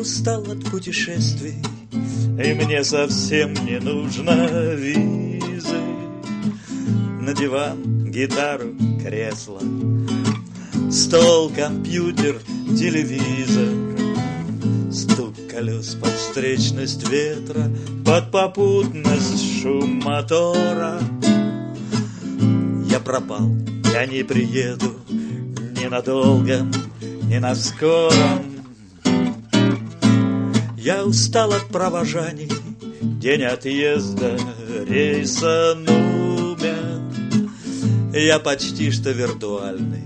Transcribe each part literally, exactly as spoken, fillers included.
устал от путешествий, и мне совсем не нужно визы. На диван, гитару, кресло, стол, компьютер, телевизор, стук колес под встречность ветра, под попутность шум мотора. Я пропал, я не приеду ни надолго, ни на скором. Я устал от провожаний, день отъезда, рейса Нумен. Я почти что виртуальный,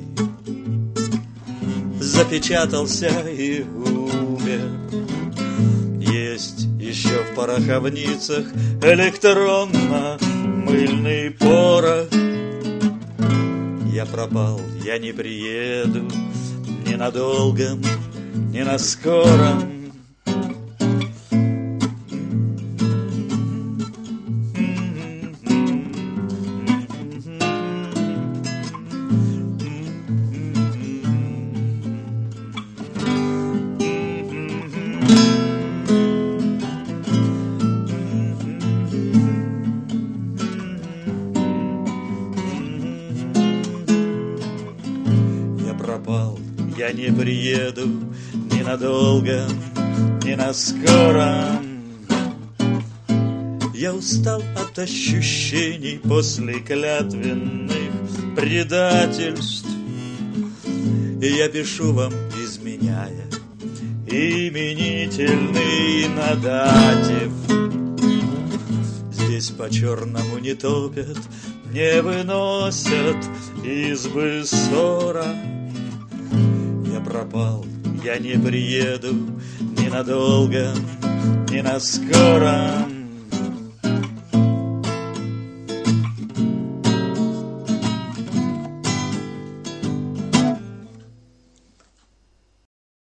запечатался и умер. Есть еще в пороховницах электронно-мыльный порох. Я пропал, я не приеду ни надолго, ни на скором. Я не приеду ни надолго, ни на скором. Я устал от ощущений после клятвенных предательств, и я пишу вам, изменяя, именительный на датив. Здесь по-черному не топят, не выносят избы ссора. Я пропал, я не приеду ни надолго, ни на скором.